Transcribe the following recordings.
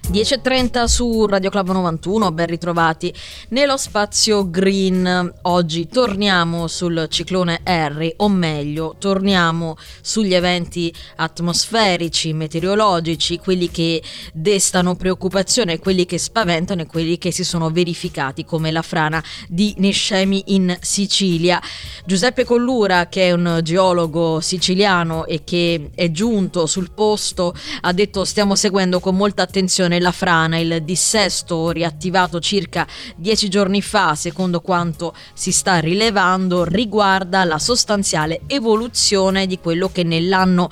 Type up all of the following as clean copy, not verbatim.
10.30 su Radio Club 91, ben ritrovati nello spazio green. Oggi torniamo sul ciclone Harry, o meglio, torniamo sugli eventi atmosferici, meteorologici, quelli che destano preoccupazione, quelli che spaventano e quelli che si sono verificati, come la frana di Niscemi in Sicilia. Giuseppe Collura, che è un geologo siciliano e che è giunto sul posto, ha detto: stiamo seguendo con molta attenzione la frana. Il dissesto riattivato circa 10 giorni fa, secondo quanto si sta rilevando, riguarda la sostanziale evoluzione di quello che nell'anno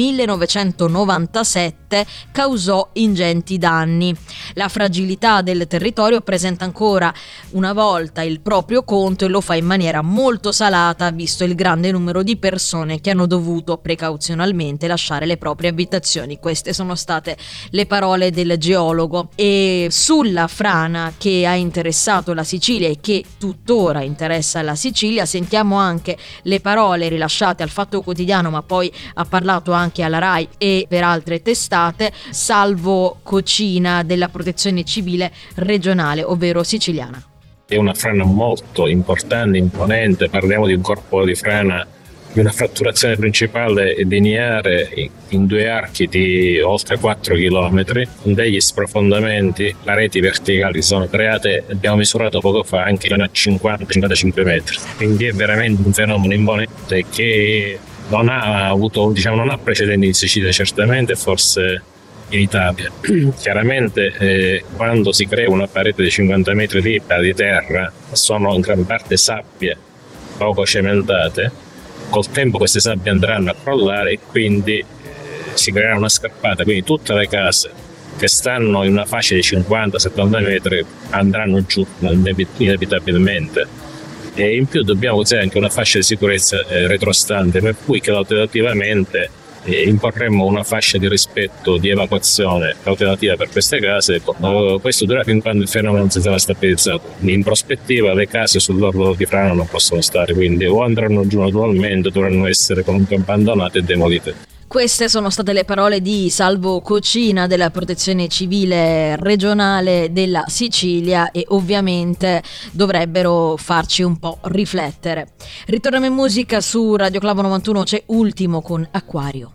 1997 causò ingenti danni. La fragilità del territorio presenta ancora una volta il proprio conto e lo fa in maniera molto salata, visto il grande numero di persone che hanno dovuto precauzionalmente lasciare le proprie abitazioni. Queste sono state le parole del geologo. E sulla frana che ha interessato la Sicilia e che tuttora interessa la Sicilia sentiamo anche le parole rilasciate al Fatto Quotidiano, ma poi ha parlato anche alla Rai e per altre testate, Salvo Cocina della Protezione Civile regionale, ovvero siciliana. È una frana molto importante, imponente, parliamo di un corpo di frana di una fratturazione principale lineare in due archi di oltre 4 km, con degli sprofondamenti, pareti verticali sono create, abbiamo misurato poco fa, anche a 50-55 metri. Quindi è veramente un fenomeno imponente che non ha avuto, non ha precedenti in Sicilia certamente, forse in Italia. Chiaramente quando si crea una parete di 50 metri di terra, sono in gran parte sabbie poco cementate. Col tempo queste sabbie andranno a crollare e quindi si creerà una scarpata, quindi tutte le case che stanno in una fascia di 50-70 metri andranno giù inevitabilmente. E in più dobbiamo usare anche una fascia di sicurezza retrostante, per cui cautelativamente imporremmo una fascia di rispetto, di evacuazione cautelativa per queste case. Questo durerà fin quando il fenomeno non si sarà stabilizzato. In prospettiva le case sull'orlo di frana non possono stare, quindi o andranno giù naturalmente, dovranno essere comunque abbandonate e demolite. Queste sono state le parole di Salvo Cocina della Protezione Civile regionale della Sicilia e ovviamente dovrebbero farci un po' riflettere. Ritorniamo in musica su Radio Club 91, c'è Ultimo con Acquario.